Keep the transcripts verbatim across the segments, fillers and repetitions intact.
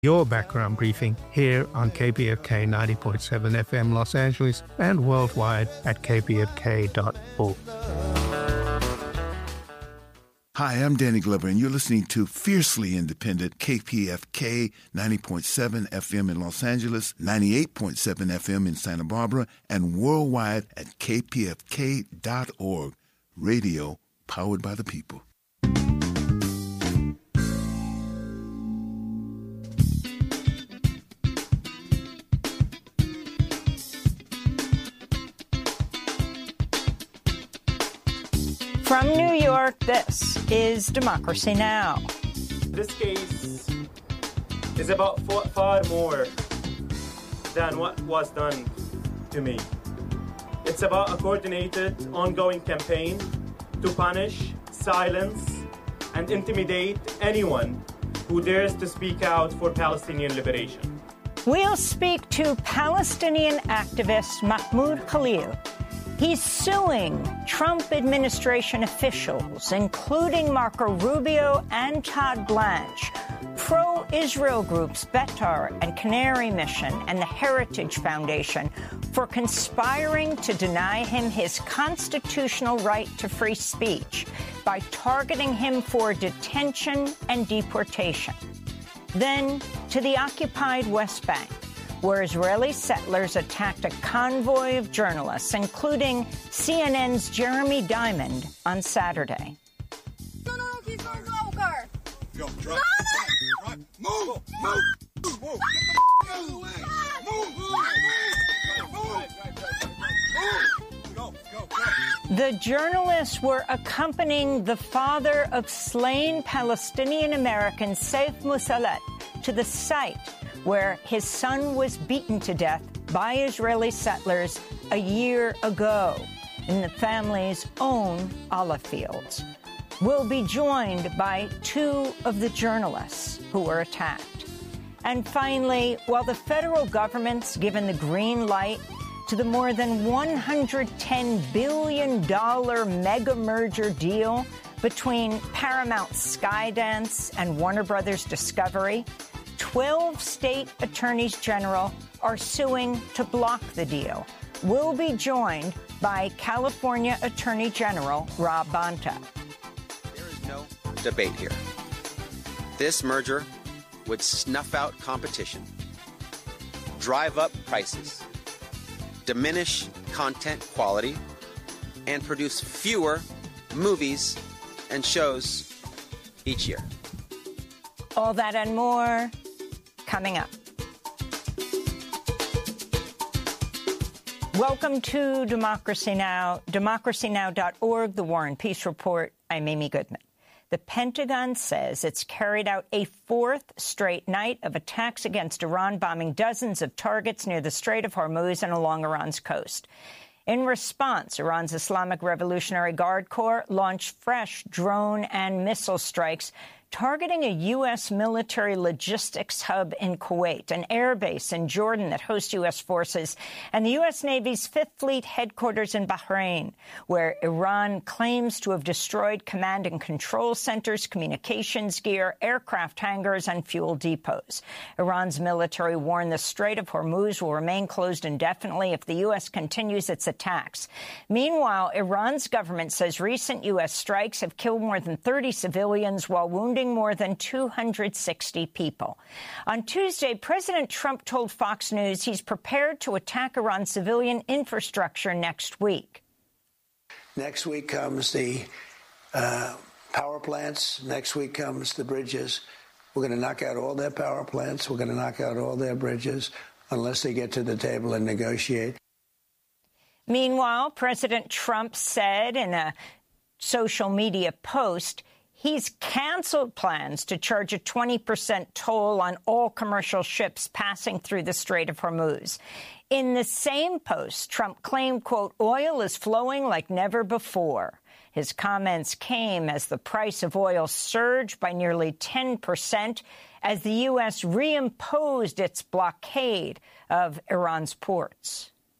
Your background briefing here on K P F K ninety point seven F M Los Angeles and worldwide at k p f k dot org. Hi, I'm Danny Glover, and you're listening to Fiercely Independent K P F K ninety point seven F M in Los Angeles, ninety-eight point seven F M in Santa Barbara, and worldwide at k p f k dot org. Radio powered by the people. From New York, this is Democracy Now! This case is about far more than what was done to me. It's about a coordinated, ongoing campaign to punish, silence, and intimidate anyone who dares to speak out for Palestinian liberation. We'll speak to Palestinian activist Mahmoud Khalil. He's suing Trump administration officials, including Marco Rubio and Todd Blanche, pro-Israel groups Betar and Canary Mission and the Heritage Foundation for conspiring to deny him his constitutional right to free speech by targeting him for detention and deportation. Then to the occupied West Bank, where Israeli settlers attacked a convoy of journalists, including C N N's Jeremy Diamond, on Saturday. No, no, no, he's going to the car. Yo, drive, no, no. drive, drive. Move, move, move, move. Get the out of the way. Move, move, move. Go, go, go. The journalists were accompanying the father of slain Palestinian American Saif Musalat to the site where his son was beaten to death by Israeli settlers a year ago in the family's own olive fields. We'll be joined by two of the journalists who were attacked. And finally, while the federal government's given the green light to the more than one hundred ten billion dollars mega merger deal between Paramount Skydance and Warner Brothers Discovery, twelve state attorneys general are suing to block the deal. We'll be joined by California Attorney General Rob Bonta. There is no debate here. This merger would snuff out competition, drive up prices, diminish content quality, and produce fewer movies and shows each year. All that and more coming up. Welcome to Democracy Now!, democracy now dot org, The War and Peace Report. I'm Amy Goodman. The Pentagon says it's carried out a fourth straight night of attacks against Iran, bombing dozens of targets near the Strait of Hormuz and along Iran's coast. In response, Iran's Islamic Revolutionary Guard Corps launched fresh drone and missile strikes targeting a U S military logistics hub in Kuwait, an air base in Jordan that hosts U S forces, and the U S Navy's Fifth Fleet headquarters in Bahrain, where Iran claims to have destroyed command and control centers, communications gear, aircraft hangars, and fuel depots. Iran's military warned the Strait of Hormuz will remain closed indefinitely if the U S continues its attacks. Meanwhile, Iran's government says recent U S strikes have killed more than thirty civilians while wounding more than two hundred sixty people. On Tuesday, President Trump told Fox News he's prepared to attack Iran's civilian infrastructure next week. Next week comes the uh, power plants. Next week comes the bridges. We're going to knock out all their power plants. We're going to knock out all their bridges unless they get to the table and negotiate. Meanwhile, President Trump said in a social media post he's canceled plans to charge a twenty percent toll on all commercial ships passing through the Strait of Hormuz. In the same post, Trump claimed, quote, oil is flowing like never before. His comments came as the price of oil surged by nearly ten percent as the U S reimposed its blockade of Iran's ports.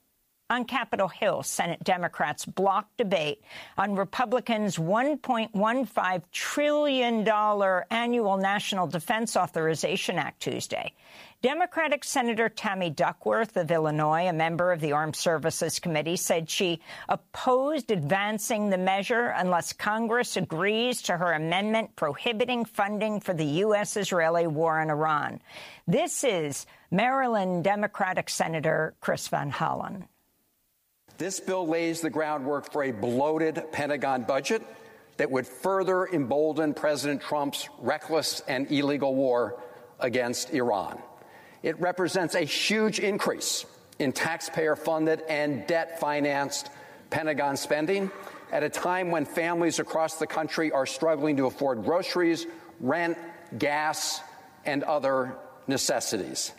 On Capitol Hill, Senate Democrats blocked debate on Republicans' one point one five trillion dollars annual National Defense Authorization Act Tuesday. Democratic Senator Tammy Duckworth of Illinois, a member of the Armed Services Committee, said she opposed advancing the measure unless Congress agrees to her amendment prohibiting funding for the U S Israeli war in Iran. This is Maryland Democratic Senator Chris Van Hollen. This bill lays the groundwork for a bloated Pentagon budget that would further embolden President Trump's reckless and illegal war against Iran. It represents a huge increase in taxpayer-funded and debt-financed Pentagon spending at a time when families across the country are struggling to afford groceries, rent, gas, and other necessities.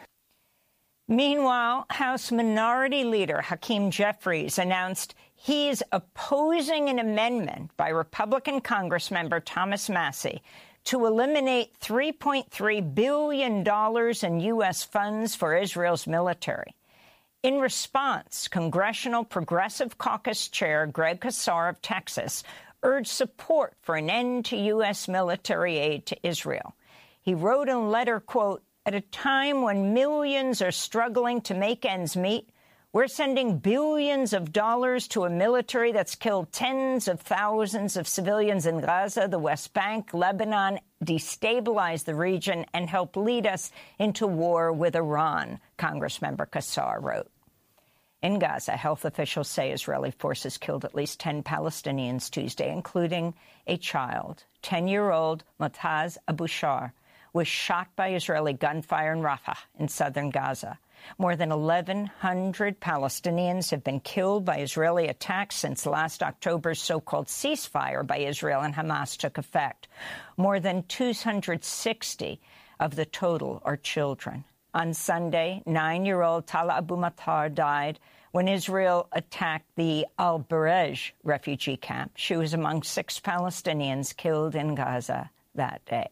Meanwhile, House Minority Leader Hakeem Jeffries announced he's opposing an amendment by Republican Congressmember Thomas Massie to eliminate three point three billion dollars in U S funds for Israel's military. In response, Congressional Progressive Caucus Chair Greg Casar of Texas urged support for an end to U S military aid to Israel. He wrote in a letter, quote, "At a time when millions are struggling to make ends meet, we're sending billions of dollars to a military that's killed tens of thousands of civilians in Gaza, the West Bank, Lebanon, destabilized the region, and helped lead us into war with Iran," Congressmember Casar wrote. In Gaza, health officials say Israeli forces killed at least ten Palestinians Tuesday, including a child. ten-year-old Motaz Abushar was shot by Israeli gunfire in Rafah in southern Gaza. More than eleven hundred Palestinians have been killed by Israeli attacks since last October's so-called ceasefire by Israel and Hamas took effect. More than two hundred sixty of the total are children. On Sunday, nine-year-old Tala Abu Matar died when Israel attacked the Al-Barej refugee camp. She was among six Palestinians killed in Gaza that day.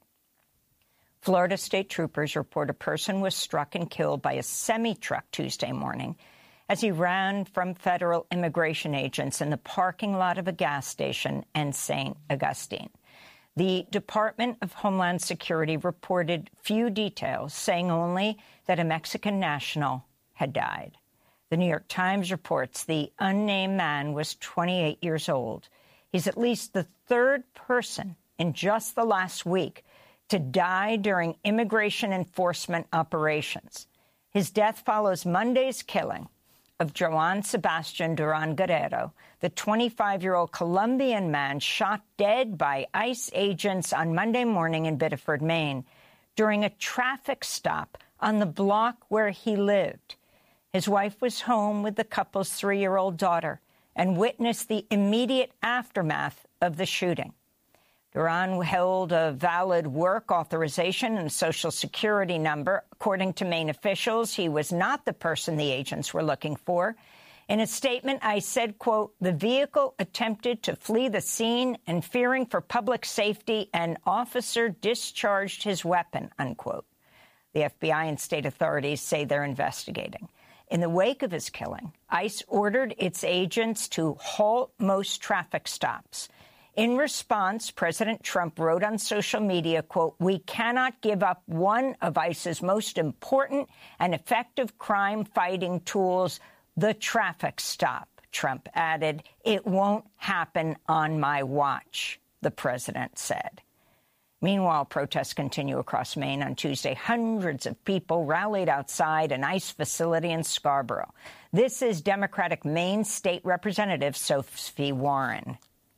Florida state troopers report a person was struck and killed by a semi-truck Tuesday morning as he ran from federal immigration agents in the parking lot of a gas station in Saint Augustine. The Department of Homeland Security reported few details, saying only that a Mexican national had died. The New York Times reports the unnamed man was twenty-eight years old. He's at least the third person in just the last week to die during immigration enforcement operations. His death follows Monday's killing of Joan Sebastian Duran Guerrero, the twenty-five-year-old Colombian man shot dead by ICE agents on Monday morning in Biddeford, Maine, during a traffic stop on the block where he lived. His wife was home with the couple's three-year-old daughter and witnessed the immediate aftermath of the shooting. Duran held a valid work authorization and a Social Security number. According to Maine officials, he was not the person the agents were looking for. In a statement, ICE said, quote, "The vehicle attempted to flee the scene and fearing for public safety, an officer discharged his weapon," unquote. The F B I and state authorities say they're investigating. In the wake of his killing, ICE ordered its agents to halt most traffic stops. In response, President Trump wrote on social media, quote, "We cannot give up one of ICE's most important and effective crime-fighting tools, the traffic stop." Trump added, "It won't happen on my watch," the president said. Meanwhile, protests continue across Maine. On Tuesday, hundreds of people rallied outside an ICE facility in Scarborough. This is Democratic Maine State Representative Sophie Warren.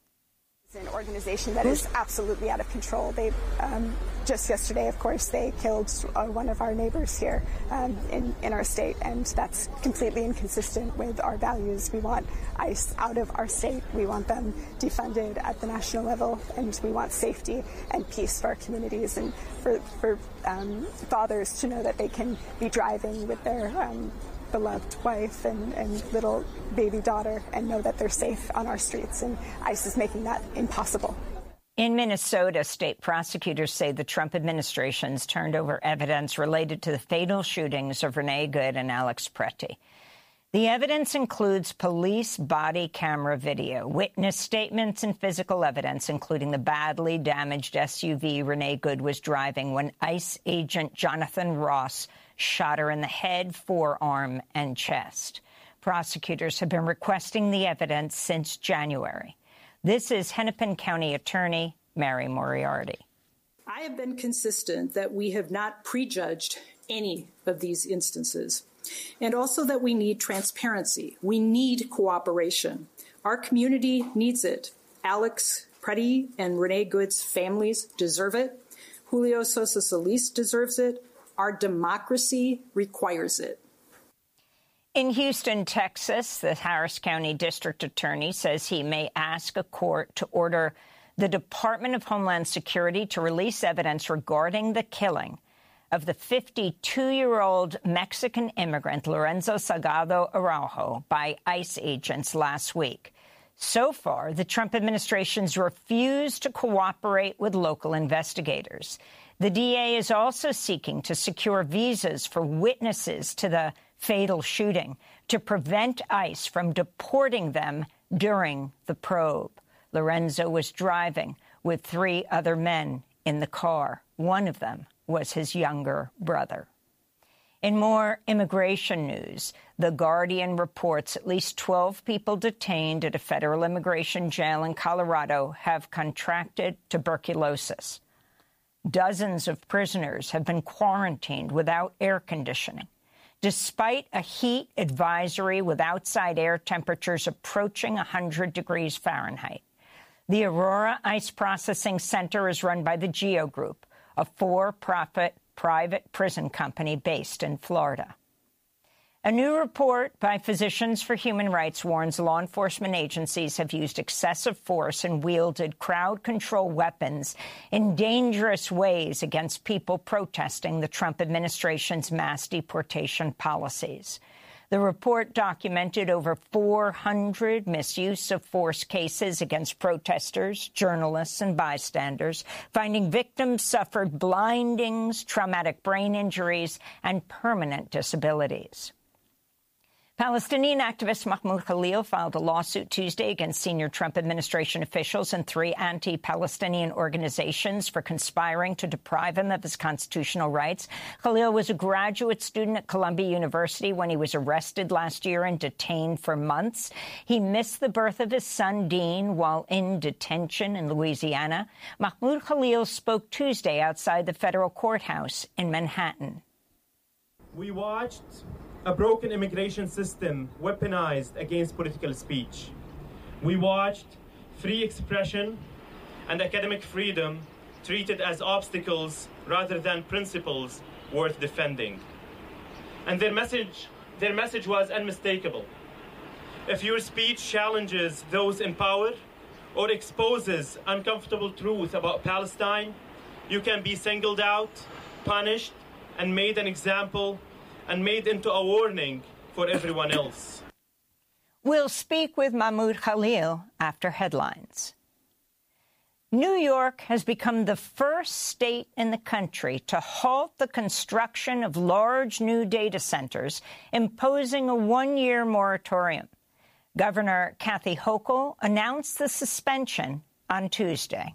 An organization that is absolutely out of control. They um, just yesterday, of course, they killed uh, one of our neighbors here um, in, in our state, and that's completely inconsistent with our values. We want ICE out of our state. We want them defunded at the national level, and we want safety and peace for our communities and for, for um, fathers to know that they can be driving with their um, beloved wife and, and little baby daughter and know that they're safe on our streets, and ICE is making that impossible. In Minnesota, state prosecutors say the Trump administration's turned over evidence related to the fatal shootings of Renee Good and Alex Pretty. The evidence includes police body camera video, witness statements, and physical evidence, including the badly damaged S U V Renee Good was driving when ICE agent Jonathan Ross shot her in the head, forearm, and chest. Prosecutors have been requesting the evidence since January. This is Hennepin County Attorney Mary Moriarty. I have been consistent that we have not prejudged any of these instances, and also that we need transparency. We need cooperation. Our community needs it. Alex Preddy and Renee Good's families deserve it. Julio Sosa Solis deserves it. Our democracy requires it. In Houston, Texas, the Harris County District Attorney says he may ask a court to order the Department of Homeland Security to release evidence regarding the killing of the fifty-two-year-old Mexican immigrant Lorenzo Salgado Araujo by ICE agents last week. So far, the Trump administration's refused to cooperate with local investigators. The D A is also seeking to secure visas for witnesses to the fatal shooting to prevent ICE from deporting them during the probe. Lorenzo was driving with three other men in the car. One of them was his younger brother. In more immigration news, The Guardian reports at least twelve people detained at a federal immigration jail in Colorado have contracted tuberculosis. Dozens of prisoners have been quarantined without air conditioning, despite a heat advisory with outside air temperatures approaching one hundred degrees Fahrenheit. The Aurora Ice Processing Center is run by the GEO Group, a for-profit private prison company based in Florida. A new report by Physicians for Human Rights warns law enforcement agencies have used excessive force and wielded crowd control weapons in dangerous ways against people protesting the Trump administration's mass deportation policies. The report documented over four hundred misuse of force cases against protesters, journalists, and bystanders, finding victims suffered blindings, traumatic brain injuries, and permanent disabilities. Palestinian activist Mahmoud Khalil filed a lawsuit Tuesday against senior Trump administration officials and three anti-Palestinian organizations for conspiring to deprive him of his constitutional rights. Khalil was a graduate student at Columbia University when he was arrested last year and detained for months. He missed the birth of his son, Dean, while in detention in Louisiana. Mahmoud Khalil spoke Tuesday outside the federal courthouse in Manhattan. We watched a broken immigration system weaponized against political speech. We watched free expression and academic freedom treated as obstacles rather than principles worth defending. And their message, their message was unmistakable. If your speech challenges those in power or exposes uncomfortable truth about Palestine, you can be singled out, punished, and made an example and made into a warning for everyone else. We'll speak with Mahmoud Khalil after headlines. New York has become the first state in the country to halt the construction of large new data centers, imposing a one-year moratorium. Governor Kathy Hochul announced the suspension on Tuesday.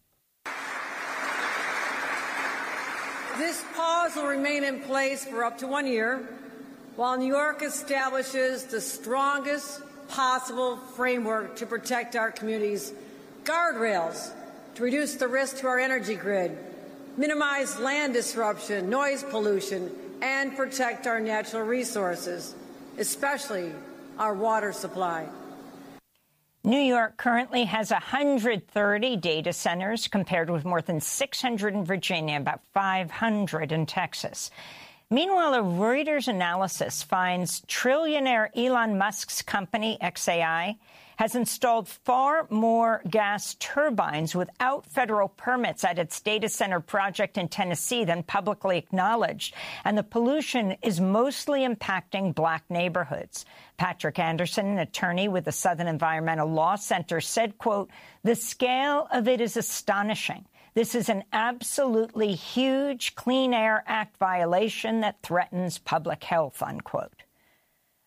This pause will remain in place for up to one year, while New York establishes the strongest possible framework to protect our communities, guardrails to reduce the risk to our energy grid, minimize land disruption, noise pollution, and protect our natural resources, especially our water supply. New York currently has one hundred thirty data centers, compared with more than six hundred in Virginia, about five hundred in Texas. Meanwhile, a Reuters analysis finds trillionaire Elon Musk's company, X A I, has installed far more gas turbines without federal permits at its data center project in Tennessee than publicly acknowledged, and the pollution is mostly impacting black neighborhoods. Patrick Anderson, an attorney with the Southern Environmental Law Center, said, quote, "The scale of it is astonishing. This is an absolutely huge Clean Air Act violation that threatens public health," unquote.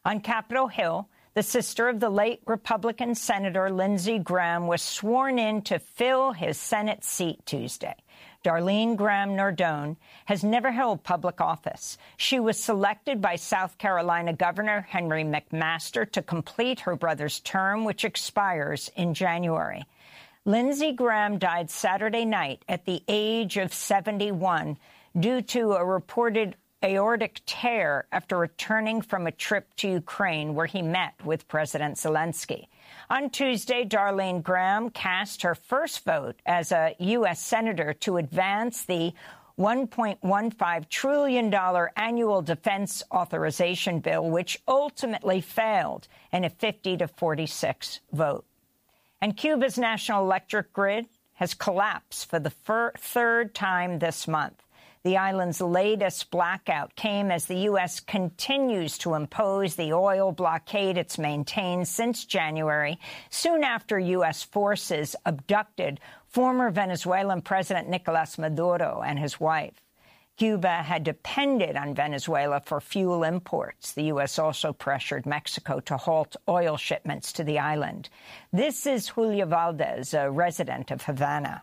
On Capitol Hill, the sister of the late Republican Senator Lindsey Graham was sworn in to fill his Senate seat Tuesday. Darlene Graham Nardone has never held public office. She was selected by South Carolina Governor Henry McMaster to complete her brother's term, which expires in January. Lindsey Graham died Saturday night at the age of seventy-one due to a reported aortic tear after returning from a trip to Ukraine where he met with President Zelensky. On Tuesday, Darlene Graham cast her first vote as a U S senator to advance the one point one five trillion dollars annual defense authorization bill, which ultimately failed in a fifty to forty-six vote. And Cuba's national electric grid has collapsed for the fir- third time this month. The island's latest blackout came as the U S continues to impose the oil blockade it's maintained since January, soon after U S forces abducted former Venezuelan President Nicolas Maduro and his wife. Cuba had depended on Venezuela for fuel imports. The U S also pressured Mexico to halt oil shipments to the island. This is Julia Valdez, a resident of Havana.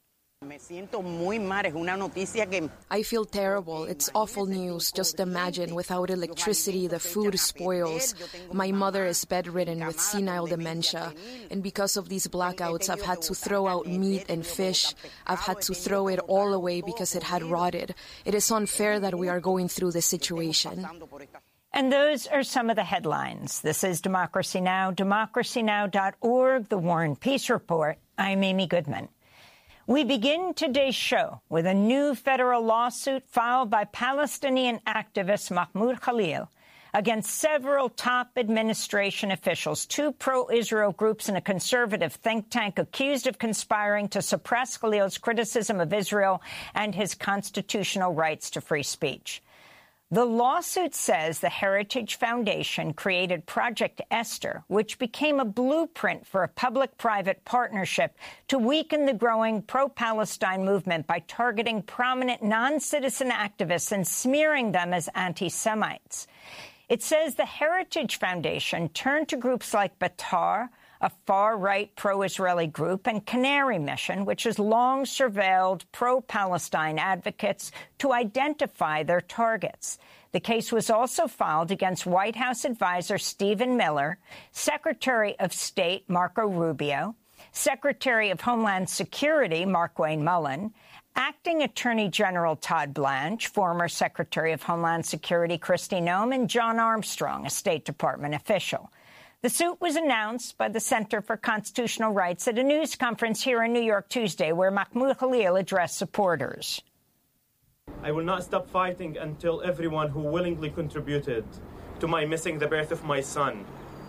I feel terrible. It's awful news. Just imagine, without electricity, the food spoils. My mother is bedridden with senile dementia, and because of these blackouts, I've had to throw out meat and fish. I've had to throw it all away because it had rotted. It is unfair that we are going through this situation. And those are some of the headlines. This is Democracy Now!, democracy now dot org, The War and Peace Report. I'm Amy Goodman. We begin today's show with a new federal lawsuit filed by Palestinian activist Mahmoud Khalil against several top administration officials, two pro-Israel groups and a conservative think tank accused of conspiring to suppress Khalil's criticism of Israel and his constitutional rights to free speech. The lawsuit says the Heritage Foundation created Project Esther, which became a blueprint for a public-private partnership to weaken the growing pro-Palestine movement by targeting prominent non-citizen activists and smearing them as anti-Semites. It says the Heritage Foundation turned to groups like Batar, a far-right pro-Israeli group, and Canary Mission, which has long surveilled pro-Palestine advocates to identify their targets. The case was also filed against White House advisor Stephen Miller, Secretary of State Marco Rubio, Secretary of Homeland Security Markwayne Mullin, Acting Attorney General Todd Blanche, former Secretary of Homeland Security Kristi Noem, and John Armstrong, a State Department official. The suit was announced by the Center for Constitutional Rights at a news conference here in New York Tuesday, where Mahmoud Khalil addressed supporters. I will not stop fighting until everyone who willingly contributed to my missing the birth of my son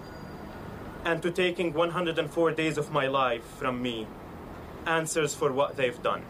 and to taking one hundred four days of my life from me answers for what they've done.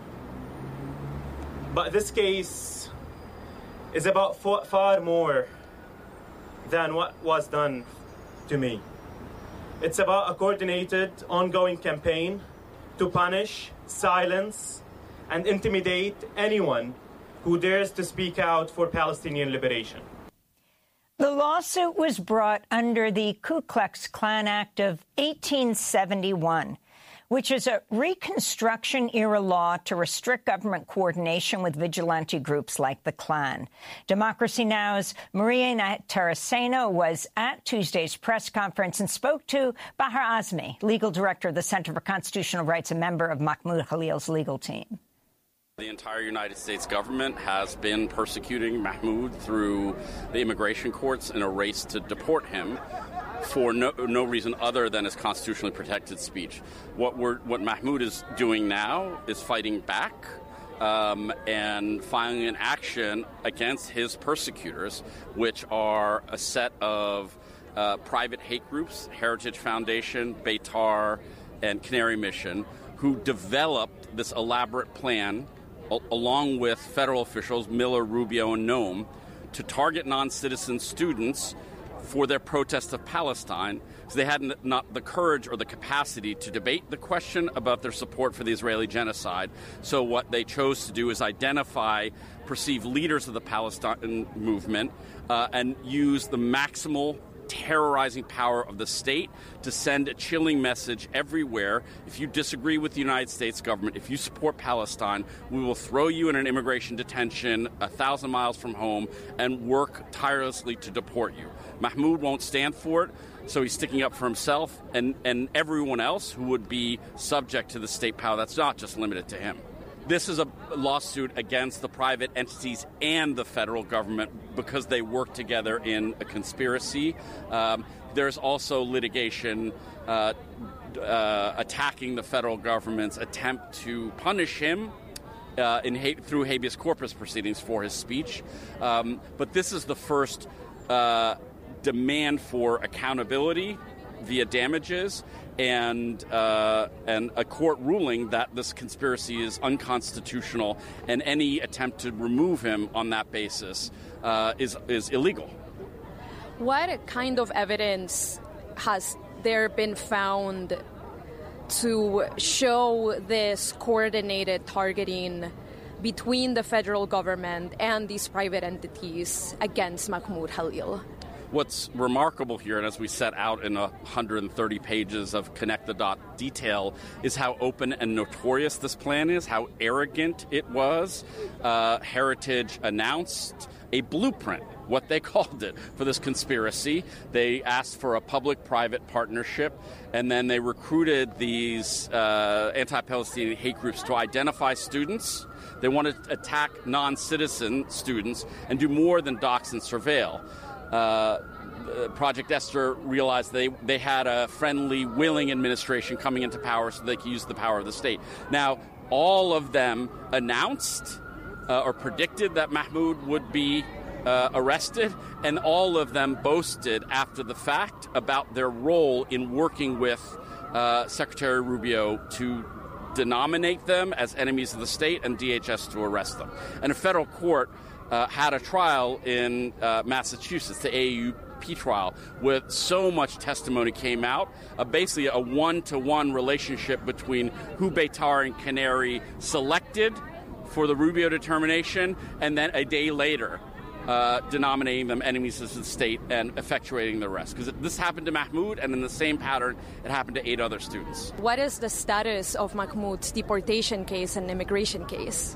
But this case is about far more than what was done to me. It's about a coordinated, ongoing campaign to punish, silence, and intimidate anyone who dares to speak out for Palestinian liberation. The lawsuit was brought under the Ku Klux Klan Act of eighteen seventy-one, which is a Reconstruction-era law to restrict government coordination with vigilante groups like the Klan. Democracy Now!'s Maria Taracena was at Tuesday's press conference and spoke to Bahar Azmi, legal director of the Center for Constitutional Rights, a member of Mahmoud Khalil's legal team. The entire United States government has been persecuting Mahmoud through the immigration courts in a race to deport him for no, no reason other than his constitutionally protected speech. What we're, what Mahmoud is doing now is fighting back um, and filing an action against his persecutors, which are a set of uh, private hate groups, Heritage Foundation, Beitar, and Canary Mission, who developed this elaborate plan al- along with federal officials, Miller, Rubio, and Noem, to target non-citizen students for their protest of Palestine, because they had not the courage or the capacity to debate the question about their support for the Israeli genocide. So what they chose to do is identify perceived leaders of the Palestine movement uh, and use the maximal terrorizing power of the state to send a chilling message everywhere. If you disagree with the United States government, if you support Palestine, we will throw you in an immigration detention a thousand miles from home and work tirelessly to deport you. Mahmoud won't stand for it, so he's sticking up for himself and, and everyone else who would be subject to the state power. That's not just limited to him. This is a lawsuit against the private entities and the federal government because they work together in a conspiracy. Um, there's also litigation uh, uh, attacking the federal government's attempt to punish him uh, in ha- through habeas corpus proceedings for his speech. Um, but this is the first uh, demand for accountability via damages and uh, and a court ruling that this conspiracy is unconstitutional, and any attempt to remove him on that basis uh, is is illegal. What kind of evidence has there been found to show this coordinated targeting between the federal government and these private entities against Mahmoud Khalil? What's remarkable here, and as we set out in one hundred thirty pages of Connect the Dot detail, is how open and notorious this plan is, how arrogant it was. Uh, Heritage announced a blueprint, what they called it, for this conspiracy. They asked for a public-private partnership, and then they recruited these uh, anti-Palestinian hate groups to identify students. They wanted to attack non-citizen students and do more than dox and surveil. Uh, Project Esther realized they, they had a friendly, willing administration coming into power so they could use the power of the state. Now, all of them announced uh, or predicted that Mahmoud would be uh, arrested, and all of them boasted after the fact about their role in working with uh, Secretary Rubio to denominate them as enemies of the state and D H S to arrest them. And a federal court Uh, had a trial in uh, Massachusetts, the A A U P trial, where so much testimony came out, uh, basically a one-to-one relationship between who Beitar and Canary selected for the Rubio determination, and then a day later uh, denominating them enemies of the state and effectuating the arrest. Because this happened to Mahmoud, and in the same pattern, it happened to eight other students. What is the status of Mahmoud's deportation case and immigration case?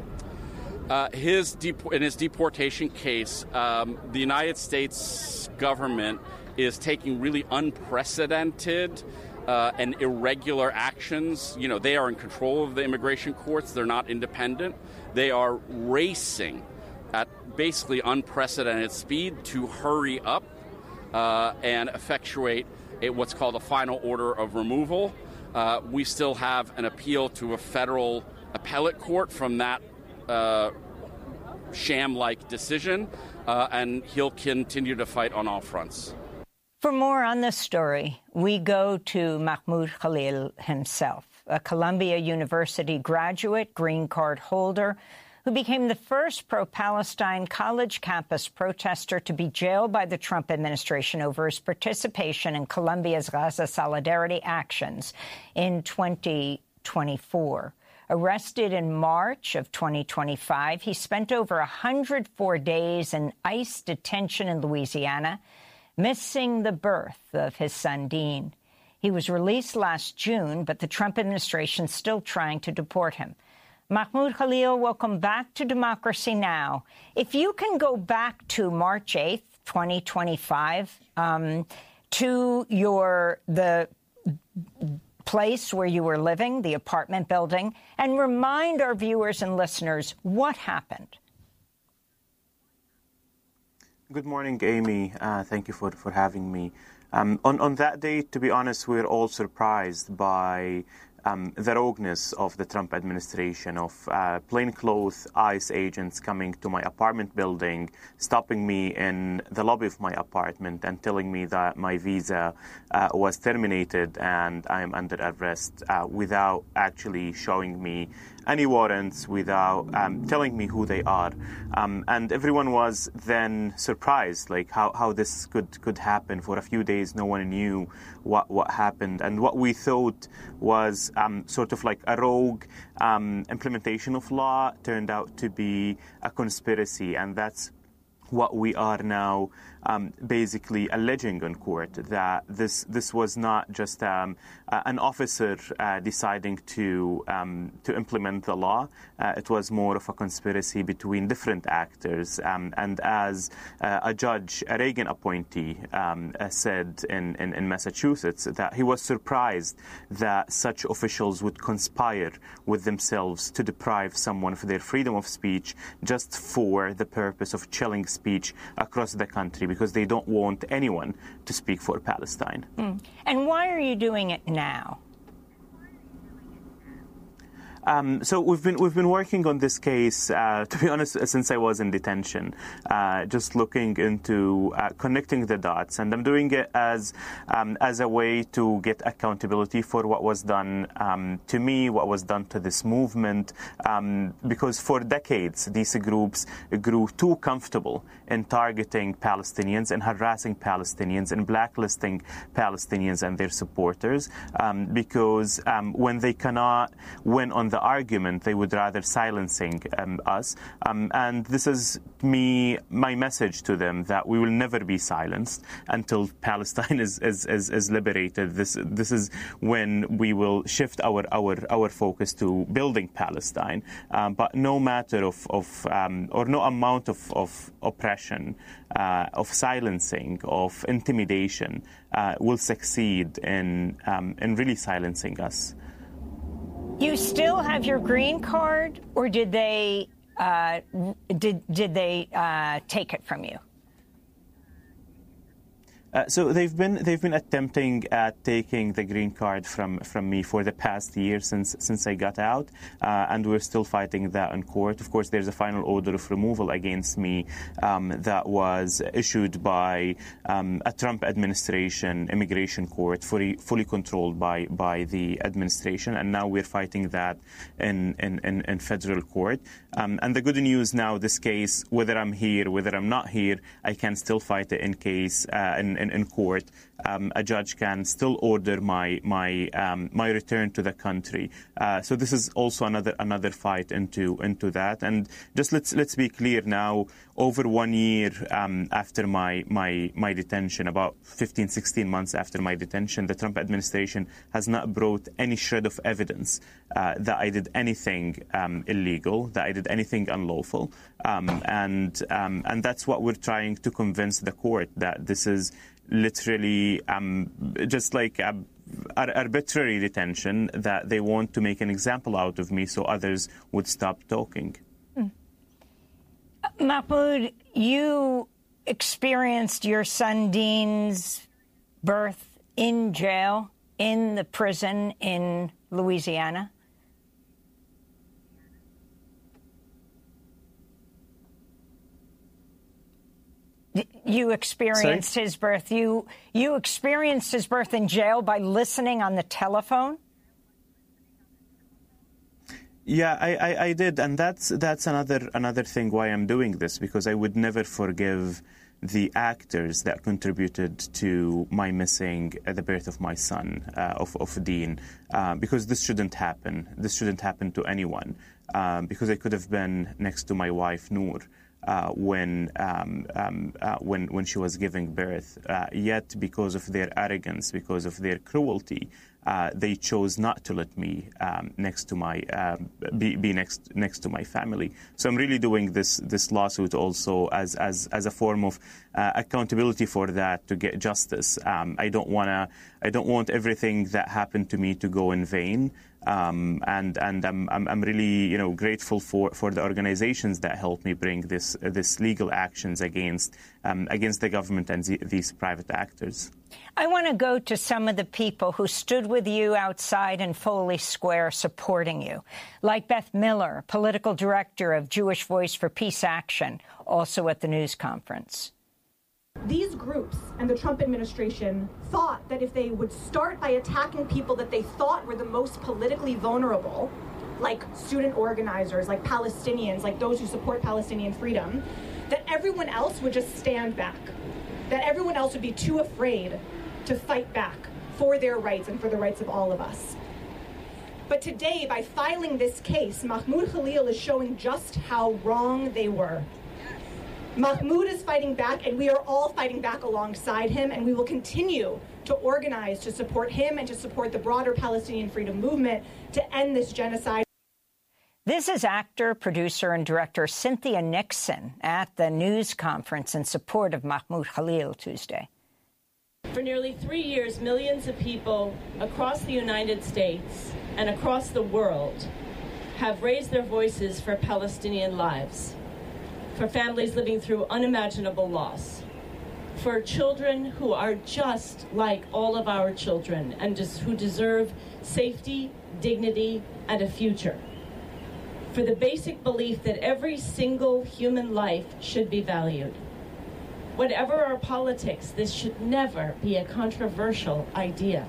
Uh, his dep- in his deportation case, um, the United States government is taking really unprecedented uh, and irregular actions. You know, they are in control of the immigration courts. They're not independent. They are racing at basically unprecedented speed to hurry up uh, and effectuate a, what's called a final order of removal. Uh, we still have an appeal to a federal appellate court from that Uh, sham-like decision, uh, and he'll continue to fight on all fronts. For more on this story, we go to Mahmoud Khalil himself, a Columbia University graduate, green card holder, who became the first pro-Palestine college campus protester to be jailed by the Trump administration over his participation in Columbia's Gaza Solidarity actions in twenty twenty-four. Arrested in March of twenty twenty-five, he spent over one hundred four days in ICE detention in Louisiana, missing the birth of his son, Dean. He was released last June, but the Trump administration is still trying to deport him. Mahmoud Khalil, welcome back to Democracy Now! If you can go back to March eighth, twenty twenty-five, um, to your the place where you were living, the apartment building, and remind our viewers and listeners what happened. Good morning, Amy. Uh, thank you for, for having me. Um, on, on that day, to be honest, we were all surprised by um, the rogueness of the Trump administration, of uh, plainclothes ICE agents coming to my apartment building, stopping me in the lobby of my apartment and telling me that my visa uh, was terminated and I am under arrest uh, without actually showing me any warrants, without um, telling me who they are. Um, and everyone was then surprised, like how, how this could, could happen. For a few days, no one knew what, what happened. And what we thought was um, sort of like a rogue um, implementation of law turned out to be a conspiracy. And that's what we are now um, basically alleging in court, that this this was not just um, uh, an officer uh, deciding to um, to implement the law. Uh, it was more of a conspiracy between different actors. Um, and as uh, a judge, a Reagan appointee, um, uh, said in, in, in Massachusetts, that he was surprised that such officials would conspire with themselves to deprive someone of their freedom of speech just for the purpose of chilling speech across the country, because they don't want anyone to speak for Palestine. Mm. And why are you doing it now? Um, so we've been we've been working on this case, uh, to be honest, since I was in detention, uh, just looking into uh, connecting the dots, and I'm doing it as um, as a way to get accountability for what was done um, to me, what was done to this movement, um, because for decades these groups grew too comfortable in targeting Palestinians and harassing Palestinians and blacklisting Palestinians and their supporters, um, because um, when they cannot win on the argument, they would rather silencing um, us. Um, and this is me, my message to them, that we will never be silenced until Palestine is, is, is, is liberated. This this is when we will shift our our, our focus to building Palestine. Um, but no matter of, of um, or no amount of, of oppression, uh, of silencing, of intimidation uh, will succeed in um, in really silencing us. You still have your green card, or did they uh, did did they uh, take it from you? Uh, so they've been they've been attempting at taking the green card from, from me for the past year since since I got out, uh, and we're still fighting that in court. Of course, there's a final order of removal against me um, that was issued by um, a Trump administration immigration court, fully fully controlled by by the administration, and now we're fighting that in in, in, in federal court. Um, and the good news now, this case, whether I'm here, whether I'm not here, I can still fight it in case uh, in In, in court. Um, a judge can still order my my um, my return to the country. Uh, so this is also another another fight into into that. And just let's let's be clear now. Over one year um, after my my my detention, about fifteen, sixteen months after my detention, the Trump administration has not brought any shred of evidence uh, that I did anything um, illegal, that I did anything unlawful, um, and um, and that's what we're trying to convince the court, that this is literally um, just like a, a arbitrary detention, that they want to make an example out of me so others would stop talking. Hmm. Mahmoud, you experienced your son Dean's birth in jail, in the prison in Louisiana. You experienced Sorry? his birth. You you experienced his birth in jail by listening on the telephone? Yeah, I, I, I did, and that's that's another another thing why I'm doing this, because I would never forgive the actors that contributed to my missing at the birth of my son, uh, of of Dean, uh, because this shouldn't happen. This shouldn't happen to anyone, um, because I could have been next to my wife Noor. Uh, when um, um, uh, when when she was giving birth, uh, yet because of their arrogance, because of their cruelty, uh, they chose not to let me um, next to my uh, be, be next next to my family. So I'm really doing this this lawsuit also as as as a form of uh, accountability for that, to get justice. Um, I don't wanna I don't want everything that happened to me to go in vain. Um, and and I'm, I'm I'm really you know grateful for, for the organizations that helped me bring this uh, this legal actions against um, against the government and the, these private actors. I want to go to some of the people who stood with you outside in Foley Square supporting you, like Beth Miller, political director of Jewish Voice for Peace Action, also at the news conference. These groups and the Trump administration thought that if they would start by attacking people that they thought were the most politically vulnerable, like student organizers, like Palestinians, like those who support Palestinian freedom, that everyone else would just stand back, that everyone else would be too afraid to fight back for their rights and for the rights of all of us. But today, by filing this case, Mahmoud Khalil is showing just how wrong they were. Mahmoud is fighting back, and we are all fighting back alongside him, and we will continue to organize to support him and to support the broader Palestinian freedom movement to end this genocide. This is actor, producer, and director Cynthia Nixon at the news conference in support of Mahmoud Khalil Tuesday. For nearly three years, millions of people across the United States and across the world have raised their voices for Palestinian lives, for families living through unimaginable loss, for children who are just like all of our children and just who deserve safety, dignity, and a future, for the basic belief that every single human life should be valued. Whatever our politics, this should never be a controversial idea.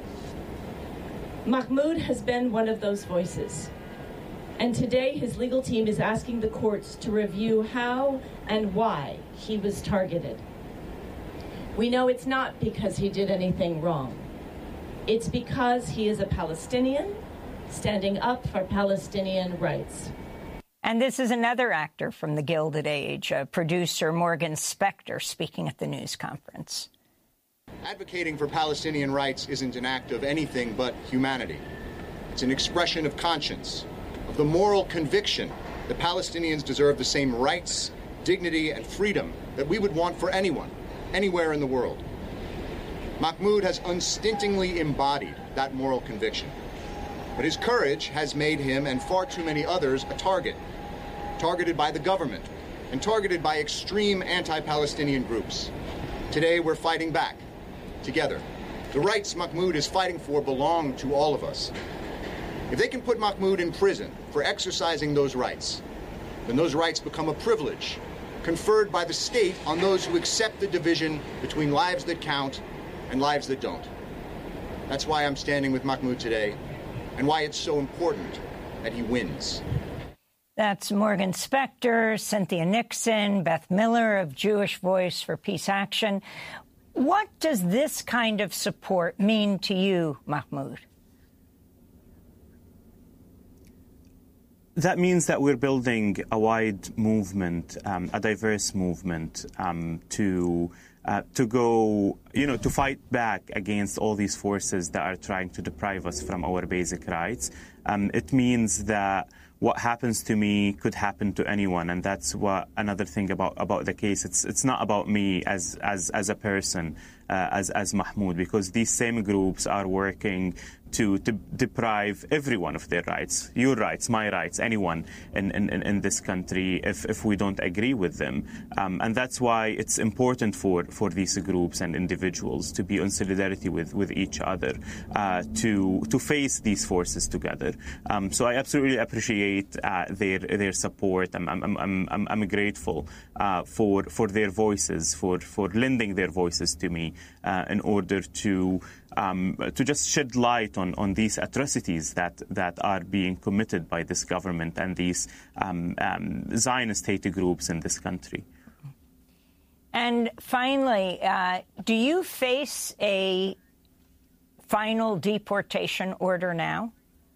Mahmoud has been one of those voices. And today his legal team is asking the courts to review how and why he was targeted. We know it's not because he did anything wrong. It's because he is a Palestinian standing up for Palestinian rights. And this is another actor from the Gilded Age, uh, producer Morgan Spector, speaking at the news conference. Advocating for Palestinian rights isn't an act of anything but humanity. It's an expression of conscience, of the moral conviction that Palestinians deserve the same rights, dignity, and freedom that we would want for anyone, anywhere in the world. Mahmoud has unstintingly embodied that moral conviction. But his courage has made him and far too many others a target, targeted by the government and targeted by extreme anti-Palestinian groups. Today we're fighting back, together. The rights Mahmoud is fighting for belong to all of us. If they can put Mahmoud in prison for exercising those rights, then those rights become a privilege conferred by the state on those who accept the division between lives that count and lives that don't. That's why I'm standing with Mahmoud today, and why it's so important that he wins. That's Morgan Spector, Cynthia Nixon, Beth Miller of Jewish Voice for Peace Action. What does this kind of support mean to you, Mahmoud? That means that we're building a wide movement, um, a diverse movement um, to uh, to go, you know, to fight back against all these forces that are trying to deprive us from our basic rights. Um, it means that what happens to me could happen to anyone, and that's what another thing about about the case. It's it's not about me as as as a person, uh, as as Mahmoud, because these same groups are working to, to deprive everyone of their rights, your rights, my rights, anyone in, in, in this country, if, if we don't agree with them. Um, and that's why it's important for, for these groups and individuals to be in solidarity with, with each other, uh, to to face these forces together. Um, so I absolutely appreciate uh, their their support. I'm I'm I'm I'm, I'm grateful uh, for for their voices, for for lending their voices to me uh, in order to. Um, to just shed light on, on these atrocities that, that are being committed by this government and these um, um, Zionist-hate groups in this country. And finally, uh, do you face a final deportation order now?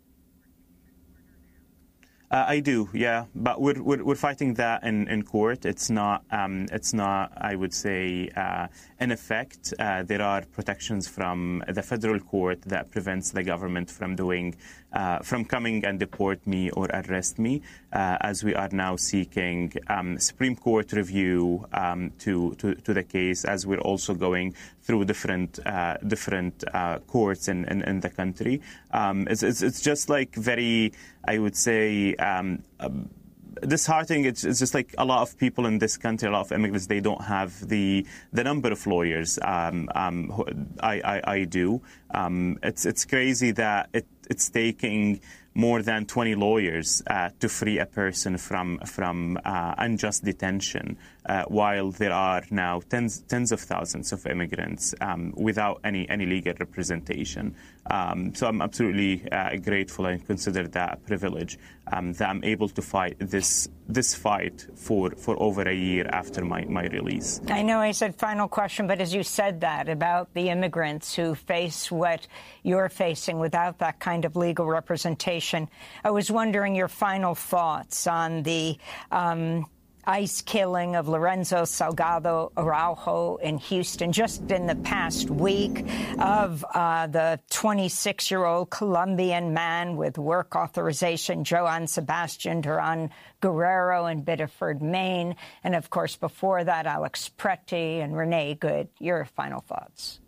Uh, I do, yeah, but we're we're, we're fighting that in, in court. It's not um, it's not I would say uh, in effect. Uh, there are protections from the federal court that prevents the government from doing uh, from coming and deport me or arrest me, uh, as we are now seeking um, Supreme Court review um, to, to to the case, as we're also going through different uh, different uh, courts in, in, in the country. Um, it's, it's it's just like very, I would say, um, um, disheartening. It's, it's just like a lot of people in this country, a lot of immigrants, they don't have the the number of lawyers um, um, I, I, I do. Um, it's it's crazy that it, it's taking more than twenty lawyers uh, to free a person from from uh, unjust detention, uh, while there are now tens tens of thousands of immigrants um, without any any legal representation. Um, so I'm absolutely uh, grateful and consider that a privilege um, that I'm able to fight this this fight for for over a year after my, my release. I know I said final question, but as you said that about the immigrants who face what you're facing without that kind of legal representation, I was wondering your final thoughts on the um, ICE killing of Lorenzo Salgado Araujo in Houston just in the past week, of uh, the twenty-six-year-old Colombian man with work authorization, Joan Sebastian Duran Guerrero in Biddeford, Maine. And, of course, before that, Alex Preti and Renee Good. Your final thoughts.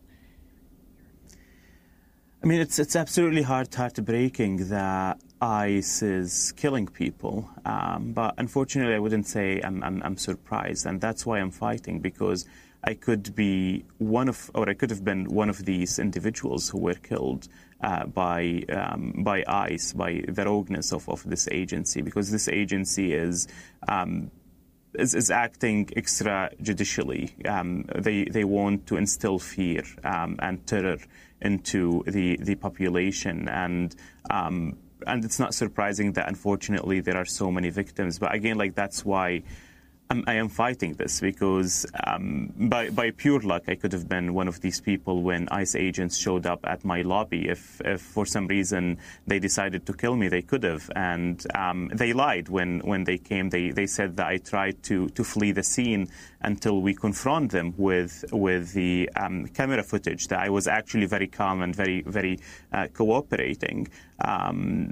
I mean, it's it's absolutely heart heartbreaking that ICE is killing people, um, but unfortunately, I wouldn't say I'm, I'm I'm surprised, and that's why I'm fighting, because I could be one of, or I could have been one of these individuals who were killed uh, by um, by ICE, by the rogueness of, of this agency, because this agency is. Um, Is, is acting extrajudicially. Um, they they want to instill fear um, and terror into the, the population, and um, and it's not surprising that unfortunately there are so many victims. But again, like that's why I'm, I am fighting this, because um, by by pure luck I could have been one of these people when ICE agents showed up at my lobby. If if for some reason they decided to kill me, they could have, and um, they lied when, when they came. They they said that I tried to, to flee the scene until we confront them with with the um, camera footage. That I was actually very calm and very very uh, cooperating. Um,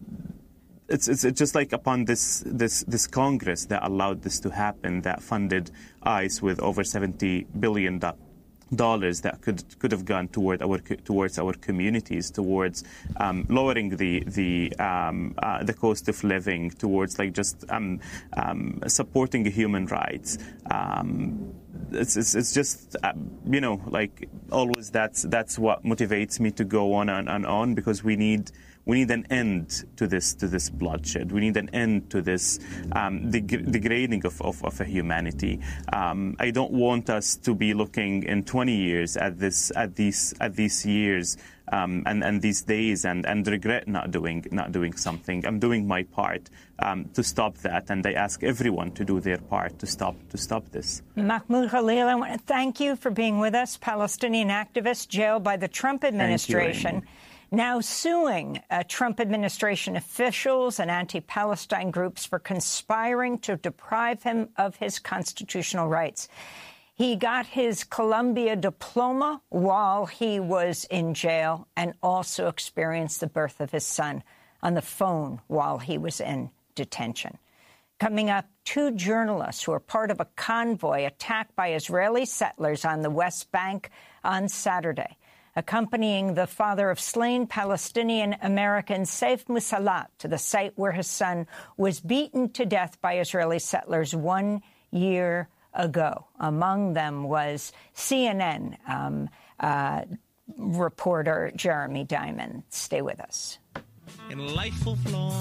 It's, it's just like upon this, this this Congress that allowed this to happen, that funded ICE with over seventy billion dollars that could could have gone toward our towards our communities, towards um, lowering the the um, uh, the cost of living, towards like just um, um, supporting human rights. Um, it's, it's it's just uh, you know, like always that's that's what motivates me to go on and, and on, because we need. We need an end to this to this bloodshed. We need an end to this um, deg- degrading of, of, of a humanity. Um, I don't want us to be looking in twenty years at this at these at these years um, and, and these days and, and regret not doing not doing something. I'm doing my part um, to stop that, and I ask everyone to do their part to stop to stop this. Mahmoud Khalil, I want to thank you for being with us. Palestinian activist jailed by the Trump administration. Thank you, Amy. Now suing uh, Trump administration officials and anti-Palestine groups for conspiring to deprive him of his constitutional rights. He got his Columbia diploma while he was in jail, and also experienced the birth of his son on the phone while he was in detention. Coming up, two journalists who are part of a convoy attacked by Israeli settlers on the West Bank on Saturday. Accompanying the father of slain Palestinian American Saif Musalat to the site where his son was beaten to death by Israeli settlers one year ago. Among them was C N N um, uh, reporter Jeremy Diamond. Stay with us. And life will flow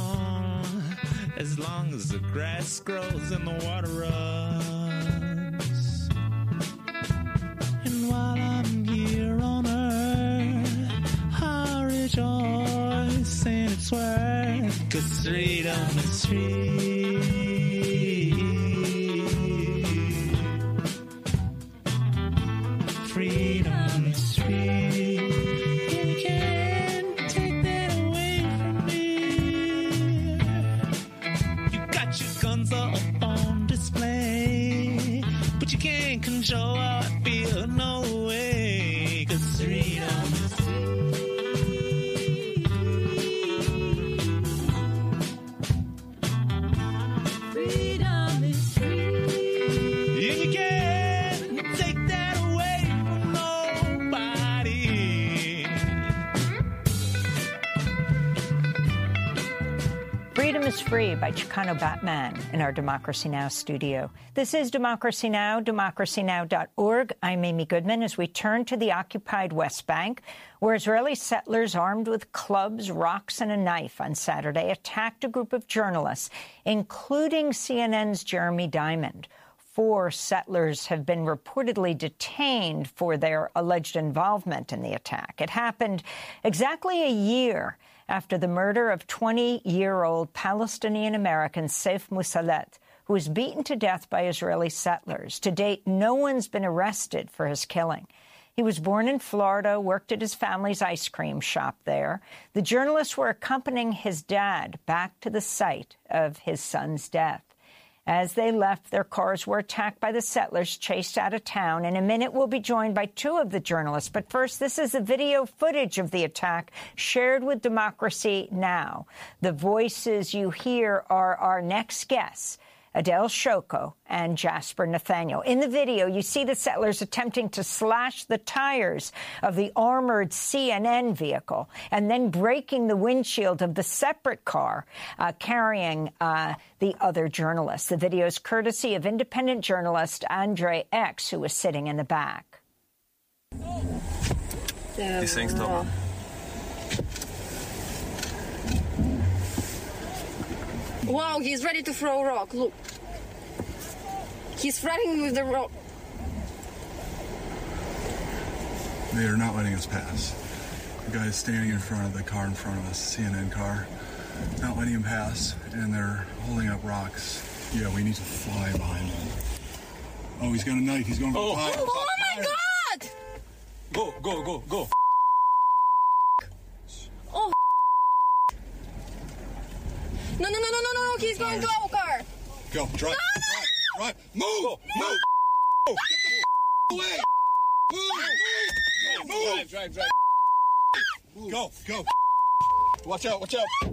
as long as the grass grows and the water runs. And while I'm here on earth, I rejoice in its worth, 'cause freedom is free. Freedom is free. You can't take that away from me. You got your guns up on display, but you can't control how I feel, no way. 'Cause freedom is freedom is free. And you can't take that away from nobody. Freedom is Free by Chicano Batman in our Democracy Now! Studio. This is Democracy Now!, democracy now dot org. I'm Amy Goodman as we turn to the occupied West Bank, where Israeli settlers armed with clubs, rocks, and a knife on Saturday attacked a group of journalists, including C N N's Jeremy Diamond. Four settlers have been reportedly detained for their alleged involvement in the attack. It happened exactly a year after the murder of twenty-year-old Palestinian-American Saif Musalat, who was beaten to death by Israeli settlers. To date, no one's been arrested for his killing. He was born in Florida, worked at his family's ice cream shop there. The journalists were accompanying his dad back to the site of his son's death. As they left, their cars were attacked by the settlers, chased out of town. In a minute, we'll be joined by two of the journalists. But first, this is the video footage of the attack shared with Democracy Now! The voices you hear are our next guests, Adele Shoko and Jasper Nathaniel. In the video, you see the settlers attempting to slash the tires of the armored C N N vehicle and then breaking the windshield of the separate car uh, carrying uh, the other journalists. The video is courtesy of independent journalist Andre X, who was sitting in the back. These things don't. Wow, he's ready to throw a rock. Look. He's threatening with the rock. They are not letting us pass. The guy's standing in front of the car in front of us, C N N car, not letting him pass, and they're holding up rocks. Yeah, we need to fly behind him. Oh, he's got a knife. He's going to oh. the tires. Oh, my God! Go, go, go, go. Oh, no, no, no, no, no, no, he's going to our car. Go, drive, no, drive, no. drive. Move, no. move, move. Get the away. Move, move, move. Drive, drive, drive. Go, go. Watch out, watch out.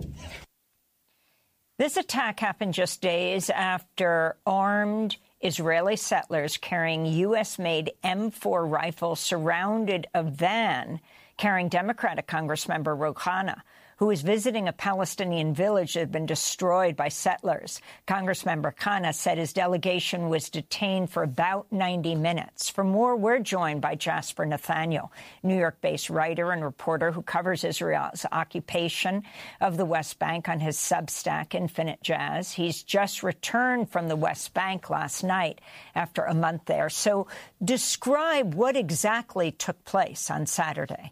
This attack happened just days after armed Israeli settlers carrying U S-made M four rifles surrounded a van carrying Democratic Congressmember Ro Khanna, who was visiting a Palestinian village that had been destroyed by settlers. Congressmember Khanna said his delegation was detained for about ninety minutes. For more, we're joined by Jasper Nathaniel, New York-based writer and reporter who covers Israel's occupation of the West Bank on his Substack, Infinite Jazz. He's just returned from the West Bank last night after a month there. So describe what exactly took place on Saturday.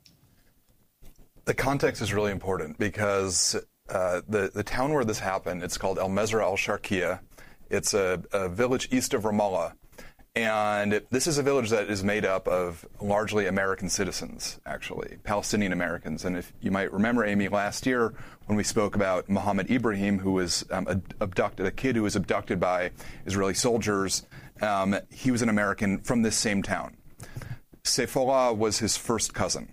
The context is really important because uh, the, the town where this happened, it's called El Mezra al-Sharqiya. It's a, a village east of Ramallah. And this is a village that is made up of largely American citizens, actually, Palestinian Americans. And if you might remember, Amy, last year when we spoke about Mohammed Ibrahim, who was um, abducted, a kid who was abducted by Israeli soldiers, um, he was an American from this same town. Saifullah was his first cousin.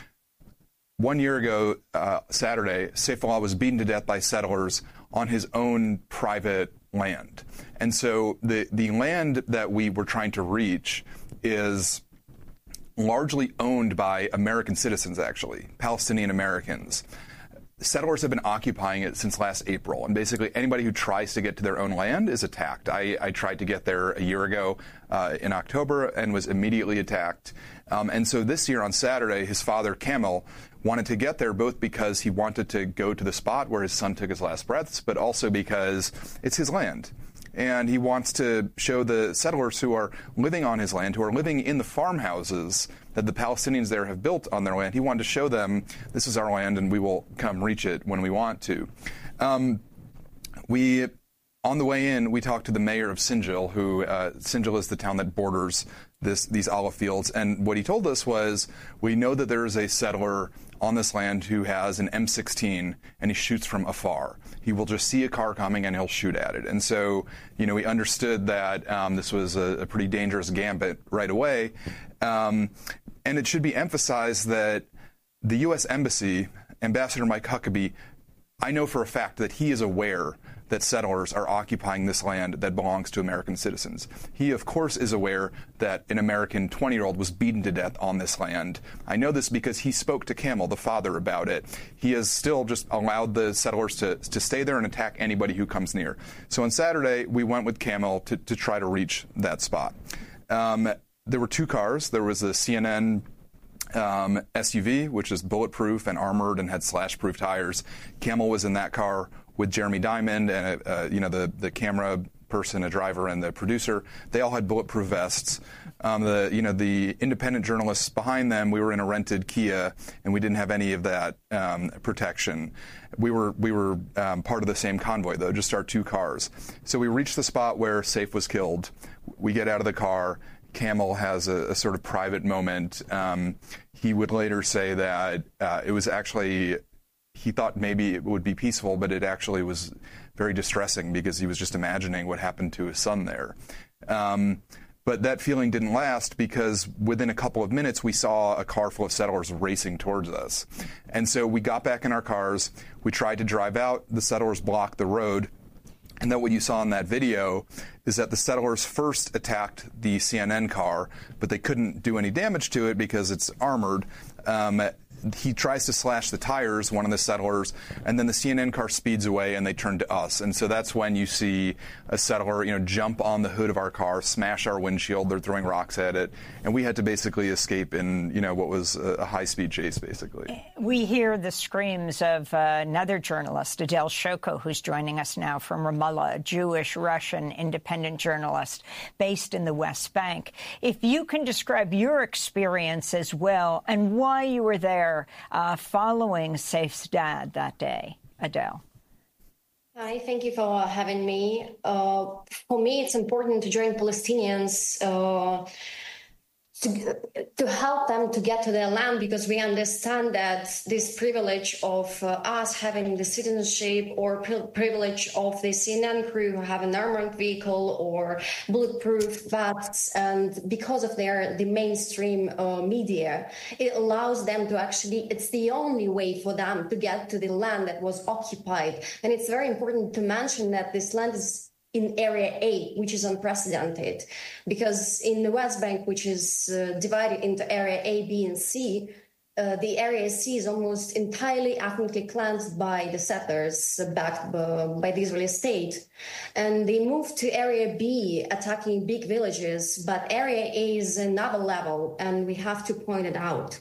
One year ago, uh, Saturday, Saifullah was beaten to death by settlers on his own private land. And so the, the land that we were trying to reach is largely owned by American citizens, actually, Palestinian Americans. Settlers have been occupying it since last April, and basically anybody who tries to get to their own land is attacked. I, I tried to get there a year ago uh, in October and was immediately attacked. Um, and so this year on Saturday, his father, Kamel, wanted to get there both because he wanted to go to the spot where his son took his last breaths, but also because it's his land. And he wants to show the settlers who are living on his land, who are living in the farmhouses that the Palestinians there have built on their land, he wanted to show them this is our land and we will come reach it when we want to. Um, we, on the way in, we talked to the mayor of Sinjil, who, uh, Sinjil is the town that borders this, these olive fields. And what he told us was, we know that there is a settler on this land who has an M sixteen and he shoots from afar. He will just see a car coming and he'll shoot at it. And so, you know, we understood that um, this was a, a pretty dangerous gambit right away. Um, and it should be emphasized that the U S Embassy, Ambassador Mike Huckabee, I know for a fact that he is aware that settlers are occupying this land that belongs to American citizens. He, of course, is aware that an American twenty-year-old was beaten to death on this land. I know this because he spoke to Kamel, the father, about it. He has still just allowed the settlers to, to stay there and attack anybody who comes near. So on Saturday, we went with Kamel to, to try to reach that spot. Um, there were two cars. There was a C N N Um, S U V, which is bulletproof and armored and had slash-proof tires. Kamel was in that car with Jeremy Diamond and, uh, you know, the, the camera person, a driver, and the producer. They all had bulletproof vests. Um, the, you know, the independent journalists behind them, we were in a rented Kia, and we didn't have any of that um, protection. We were we were um, part of the same convoy, though, just our two cars. So we reached the spot where Saif was killed. We get out of the car. Kamel has a, a sort of private moment. Um, he would later say that uh, it was actually he thought maybe it would be peaceful, but it actually was very distressing because he was just imagining what happened to his son there. Um, but that feeling didn't last because within a couple of minutes, we saw a car full of settlers racing towards us. And so we got back in our cars. We tried to drive out. The settlers blocked the road. And then what you saw in that video is that the settlers first attacked the C N N car, but they couldn't do any damage to it because it's armored. Um, he tries to slash the tires, one of the settlers, and then the C N N car speeds away and they turn to us. And so that's when you see a settler, you know, jump on the hood of our car, smash our windshield. They're throwing rocks at it. And we had to basically escape in, you know, what was a high-speed chase, basically. We hear the screams of uh, another journalist, Adel Shoko, who's joining us now from Ramallah, a Jewish, Russian, independent journalist based in the West Bank. If you can describe your experience as well and why you were there uh, following Saif's dad that day, Adel. Hi, thank you for having me. Uh, for me, it's important to join Palestinians uh, to, to help them to get to their land, because we understand that this privilege of uh, us having the citizenship or pri- privilege of the C N N crew who have an armored vehicle or bulletproof vests, and because of their the mainstream uh, media, it allows them to actually, it's the only way for them to get to the land that was occupied. And it's very important to mention that this land is in Area A, which is unprecedented, because in the West Bank, which is uh, divided into Area A, B, and C, uh, the Area C is almost entirely ethnically cleansed by the settlers uh, backed by, by the Israeli state. And they moved to Area B, attacking big villages, but Area A is another level, and we have to point it out.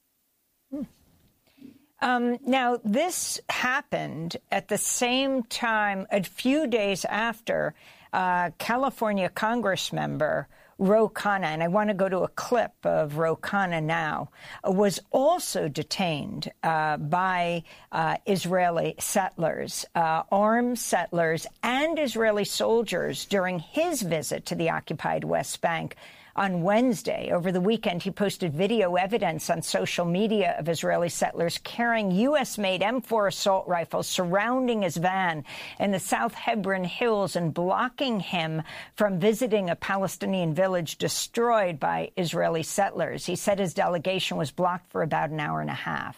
Um, now, this happened at the same time, a few days after uh, California Congress member Ro Khanna, and I want to go to a clip of Ro Khanna now, uh, was also detained uh, by uh, Israeli settlers, uh, armed settlers and Israeli soldiers during his visit to the occupied West Bank. On Wednesday, over the weekend, he posted video evidence on social media of Israeli settlers carrying U S-made M four assault rifles surrounding his van in the South Hebron Hills and blocking him from visiting a Palestinian village destroyed by Israeli settlers. He said his delegation was blocked for about an hour and a half.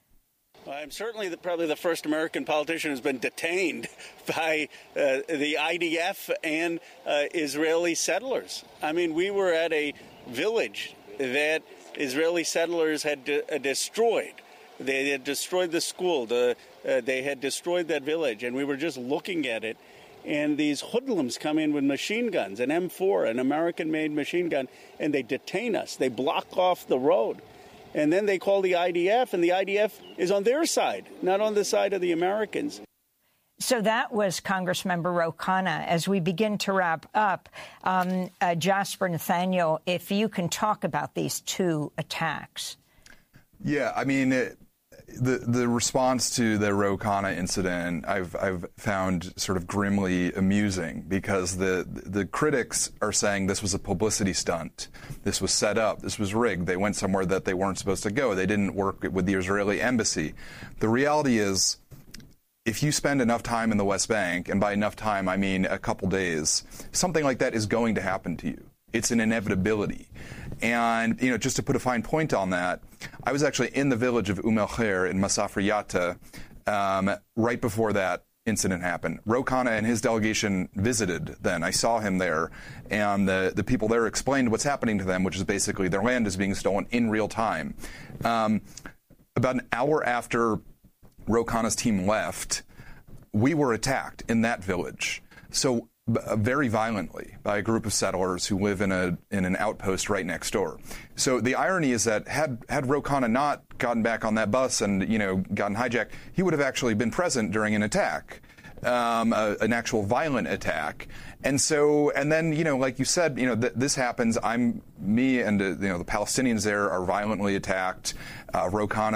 I'm certainly the, probably the first American politician who's been detained by uh, the I D F and uh, Israeli settlers. I mean, we were at a village that Israeli settlers had de- uh, destroyed. They had destroyed the school. The, uh, they had destroyed that village, and we were just looking at it. And these hoodlums come in with machine guns, an M four, an American-made machine gun, and they detain us. They block off the road. And then they call the I D F, and the I D F is on their side, not on the side of the Americans. So that was Congressmember Ro Khanna. As we begin to wrap up, um, uh, Jasper Nathaniel, if you can talk about these two attacks. Yeah, I mean, it, the the response to the Ro Khanna incident, I've I've found sort of grimly amusing, because the the critics are saying this was a publicity stunt, this was set up, this was rigged. They went somewhere that they weren't supposed to go. They didn't work with the Israeli embassy. The reality is, if you spend enough time in the West Bank, and by enough time I mean a couple days, something like that is going to happen to you. It's an inevitability. And, you know, just to put a fine point on that, I was actually in the village of Umm el-Khair in Masafra Yatta um, right before that incident happened. Ro Khanna and his delegation visited then. I saw him there, and the, the people there explained what's happening to them, which is basically their land is being stolen in real time. Um, about an hour after Ro Khanna's team left, we were attacked in that village. So very violently by a group of settlers who live in a in an outpost right next door. So the irony is that had had Ro Khanna not gotten back on that bus and, you know, gotten hijacked, he would have actually been present during an attack, um, a, an actual violent attack. And so, and then, you know, like you said, you know, th- this happens. I'm me and uh, you know the Palestinians there are violently attacked. Uh, Ro Khanna's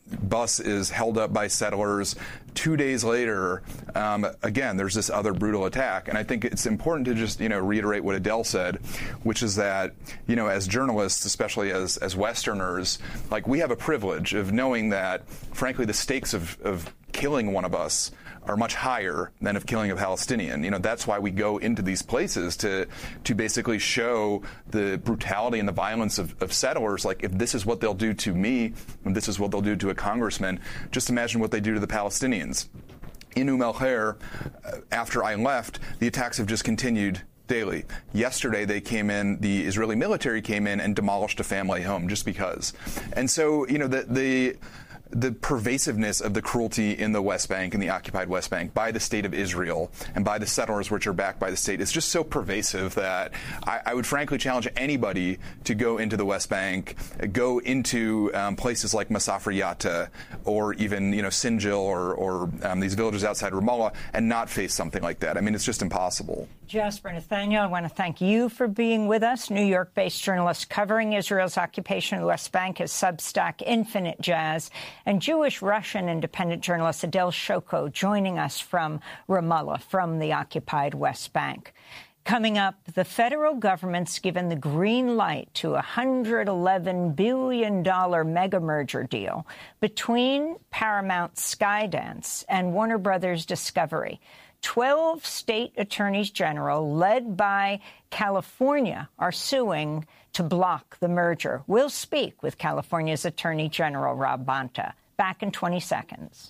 bus is held up by settlers. Two days later, um, again, there's this other brutal attack. And I think it's important to just, you know, reiterate what Adele said, which is that, you know, as journalists, especially as, as Westerners, like, we have a privilege of knowing that, frankly, the stakes of, of killing one of us are much higher than of killing a Palestinian. You know, that's why we go into these places to to basically show the brutality and the violence of, of settlers. Like, if this is what they'll do to me, and this is what they'll do to a congressman, just imagine what they do to the Palestinians. In Umm al-Khair, after I left, the attacks have just continued daily. Yesterday, they came in, the Israeli military came in and demolished a family home just because. And so, you know, the the the pervasiveness of the cruelty in the West Bank, in the occupied West Bank, by the state of Israel and by the settlers, which are backed by the state, is just so pervasive that I, I would frankly challenge anybody to go into the West Bank, go into um, places like Masafra Yatta, or even, you know, Sinjil, or, or um, these villages outside Ramallah, and not face something like that. I mean, it's just impossible. Jasper Nathaniel, I want to thank you for being with us. New York-based journalist covering Israel's occupation of the West Bank, his Substack, Infinite Jazz, and Jewish-Russian independent journalist Adele Shoko joining us from Ramallah, from the occupied West Bank. Coming up, the federal government's given the green light to a one hundred eleven billion dollars mega-merger deal between Paramount Skydance and Warner Brothers Discovery. Twelve state attorneys general, led by California, are suing to block the merger. We'll speak with California's Attorney General, Rob Bonta. Back in twenty seconds.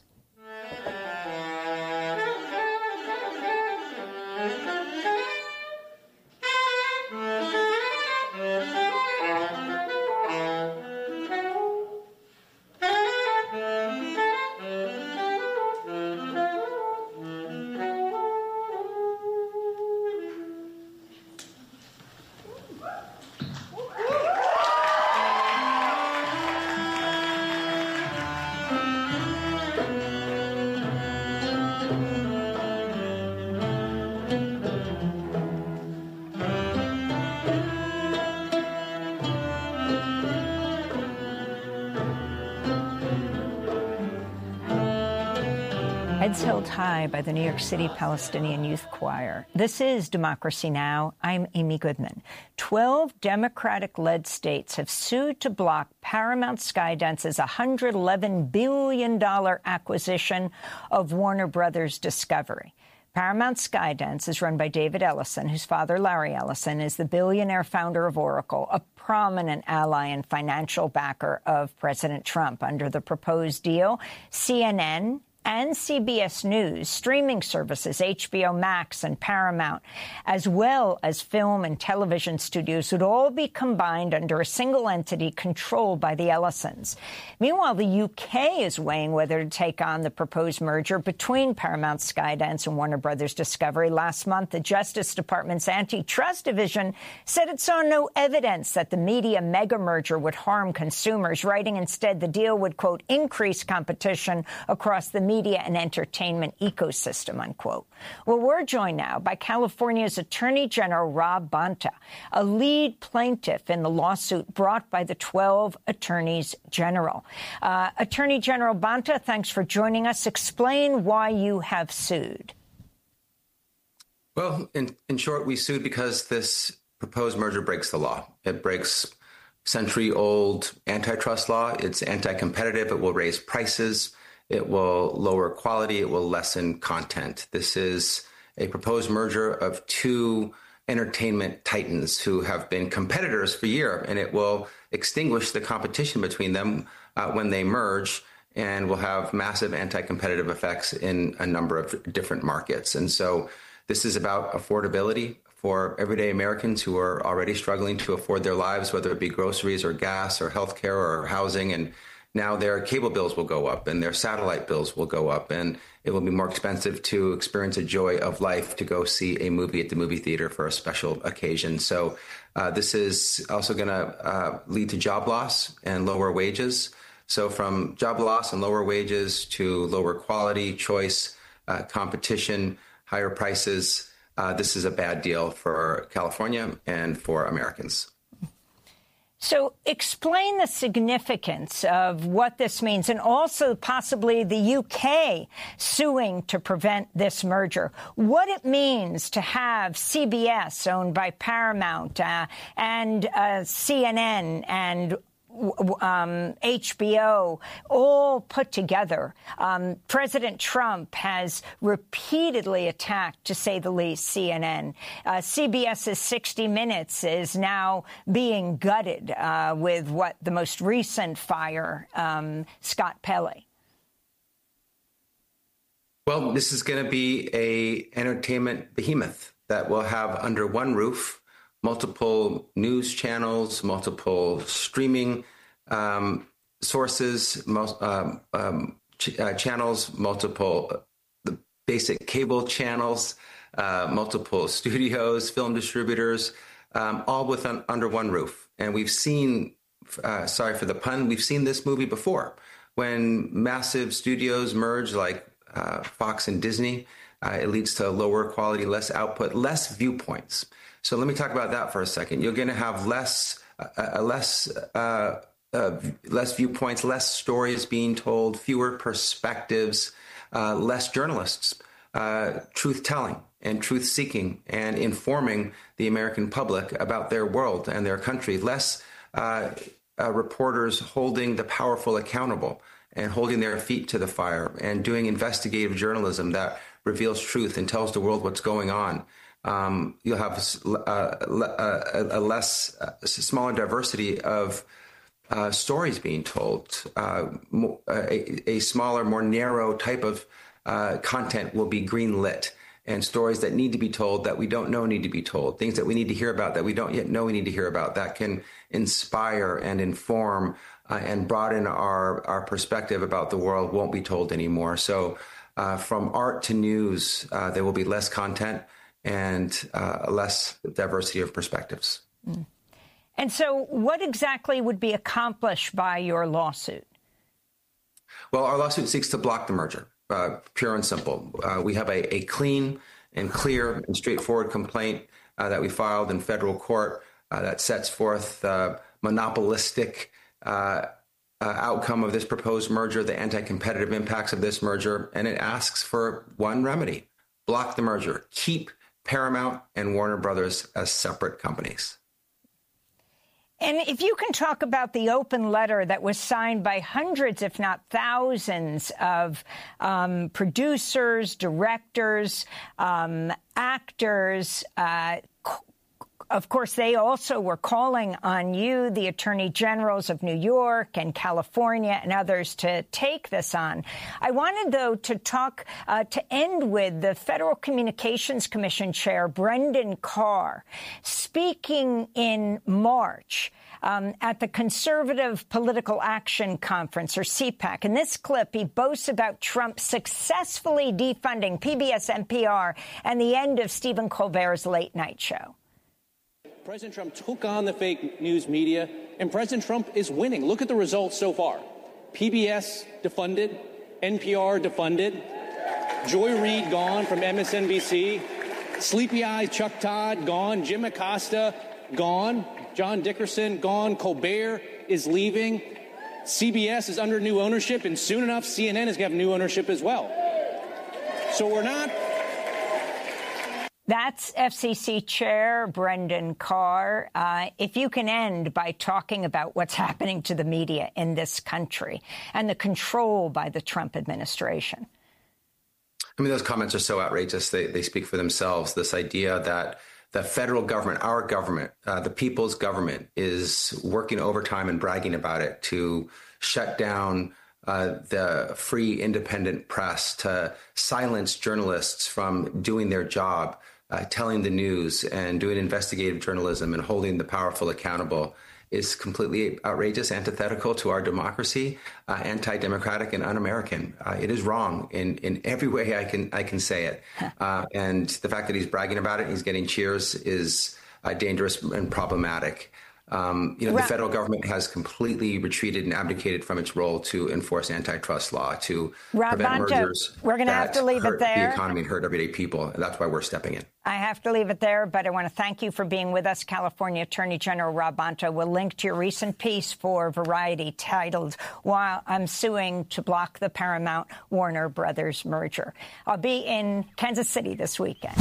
Heads held high by the New York City Palestinian Youth Choir. This is Democracy Now! I'm Amy Goodman. Twelve Democratic-led states have sued to block Paramount Skydance's one hundred eleven billion dollars acquisition of Warner Brothers Discovery. Paramount Skydance is run by David Ellison, whose father, Larry Ellison, is the billionaire founder of Oracle, a prominent ally and financial backer of President Trump. Under the proposed deal, C N N and C B S News, streaming services, H B O Max and Paramount, as well as film and television studios, would all be combined under a single entity controlled by the Ellisons. Meanwhile, the U K is weighing whether to take on the proposed merger between Paramount Skydance and Warner Brothers Discovery. Last month, the Justice Department's antitrust division said it saw no evidence that the media mega-merger would harm consumers, writing instead the deal would, quote, increase competition across the media media and entertainment ecosystem, unquote. Well, we're joined now by California's Attorney General Rob Bonta, a lead plaintiff in the lawsuit brought by the twelve attorneys general. Uh, Attorney General Bonta, thanks for joining us. Explain why you have sued. Well, in, in short, we sued because this proposed merger breaks the law. It breaks century-old antitrust law. It's anti-competitive. It will raise prices. It will lower quality. It will lessen content. This is a proposed merger of two entertainment titans who have been competitors for years, and it will extinguish the competition between them uh, when they merge, and will have massive anti-competitive effects in a number of different markets. And so this is about affordability for everyday Americans who are already struggling to afford their lives, whether it be groceries or gas or healthcare or housing. And now their cable bills will go up and their satellite bills will go up, and it will be more expensive to experience a joy of life to go see a movie at the movie theater for a special occasion. So uh, this is also going to uh, lead to job loss and lower wages. So from job loss and lower wages to lower quality, choice, uh, competition, higher prices, uh, this is a bad deal for California and for Americans. So explain the significance of what this means, and also possibly the U K suing to prevent this merger. What it means to have C B S, owned by Paramount, uh, and uh, C N N and Um, H B O, all put together. Um, President Trump has repeatedly attacked, to say the least, C N N. Uh, CBS's sixty minutes is now being gutted uh, with what the most recent fire, um, Scott Pelley. Well, this is going to be a entertainment behemoth that will have under one roof multiple news channels, multiple streaming um, sources, most, um, um, ch- uh, channels, multiple uh, the basic cable channels, uh, multiple studios, film distributors, um, all with un- under one roof. And we've seen, uh, sorry for the pun, we've seen this movie before when massive studios merge like uh, Fox and Disney. Uh, it leads to lower quality, less output, less viewpoints. So let me talk about that for a second. You're going to have less, uh, less, uh, uh, less viewpoints, less stories being told, fewer perspectives, uh, less journalists, uh, truth telling and truth seeking and informing the American public about their world and their country. Less uh, uh, reporters holding the powerful accountable and holding their feet to the fire and doing investigative journalism that reveals truth and tells the world what's going on. Um, you'll have uh, a, a less, a smaller diversity of uh, stories being told. Uh, a, a smaller, more narrow type of uh, content will be greenlit, and stories that need to be told that we don't know need to be told. Things that we need to hear about that we don't yet know we need to hear about, that can inspire and inform uh, and broaden our, our perspective about the world won't be told anymore. So uh, from art to news, uh, there will be less content and uh, less diversity of perspectives. Mm. And so what exactly would be accomplished by your lawsuit? Well, our lawsuit seeks to block the merger, uh, pure and simple. Uh, we have a, a clean and clear and straightforward complaint uh, that we filed in federal court uh, that sets forth the monopolistic uh, uh, outcome of this proposed merger, the anti-competitive impacts of this merger, and it asks for one remedy: block the merger, keep Paramount and Warner Brothers as separate companies. And if you can talk about the open letter that was signed by hundreds, if not thousands, of um, producers, directors, um, actors, uh, of course, they also were calling on you, the attorney generals of New York and California and others, to take this on. I wanted, though, to talk, uh, to end with the Federal Communications Commission chair, Brendan Carr, speaking in March um, at the Conservative Political Action Conference, or C PAC. In this clip, he boasts about Trump successfully defunding P B S, N P R, and the end of Stephen Colbert's late night show. President Trump took on the fake news media, and President Trump is winning. Look at the results so far. P B S defunded, N P R defunded, Joy Reid gone from M S N B C, Sleepy Eyes Chuck Todd gone, Jim Acosta gone, John Dickerson gone, Colbert is leaving, C B S is under new ownership, and soon enough C N N is going to have new ownership as well. So we're not... That's F C C Chair Brendan Carr. Uh, if you can end by talking about what's happening to the media in this country and the control by the Trump administration. I mean, those comments are so outrageous. They, they speak for themselves. This idea that the federal government, our government, uh, the people's government, is working overtime and bragging about it to shut down Uh, the free, independent press, to silence journalists from doing their job, uh, telling the news and doing investigative journalism and holding the powerful accountable, is completely outrageous, antithetical to our democracy, uh, anti-democratic and un-American. Uh, it is wrong in, in every way I can I can say it. Uh, and the fact that he's bragging about it and he's getting cheers is uh, dangerous and problematic. Um, you know, Ra- the federal government has completely retreated and abdicated from its role to enforce antitrust law, to Rob prevent Bonta, mergers we're gonna have that to leave it hurt there. the economy and hurt everyday people. And that's why we're stepping in. I have to leave it there, but I want to thank you for being with us, California Attorney General Rob Bonta. We'll link to your recent piece for Variety titled, "While I'm Suing to Block the Paramount Warner Brothers Merger." I'll be in Kansas City this weekend.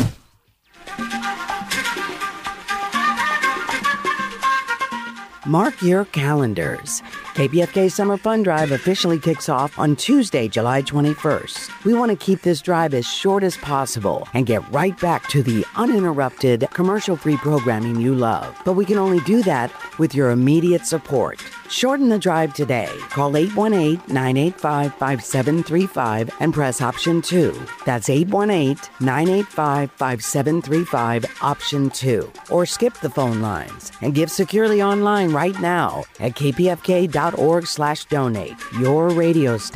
Mark your calendars. K P F K Summer Fun Drive officially kicks off on Tuesday, July twenty-first. We want to keep this drive as short as possible and get right back to the uninterrupted, commercial-free programming you love. But we can only do that with your immediate support. Shorten the drive today. Call eight one eight, nine eight five, five seven three five and press option two. That's eight one eight, nine eight five, five seven three five, option two. Or skip the phone lines and give securely online right now at kpfk dot org slash donate. Your radio station.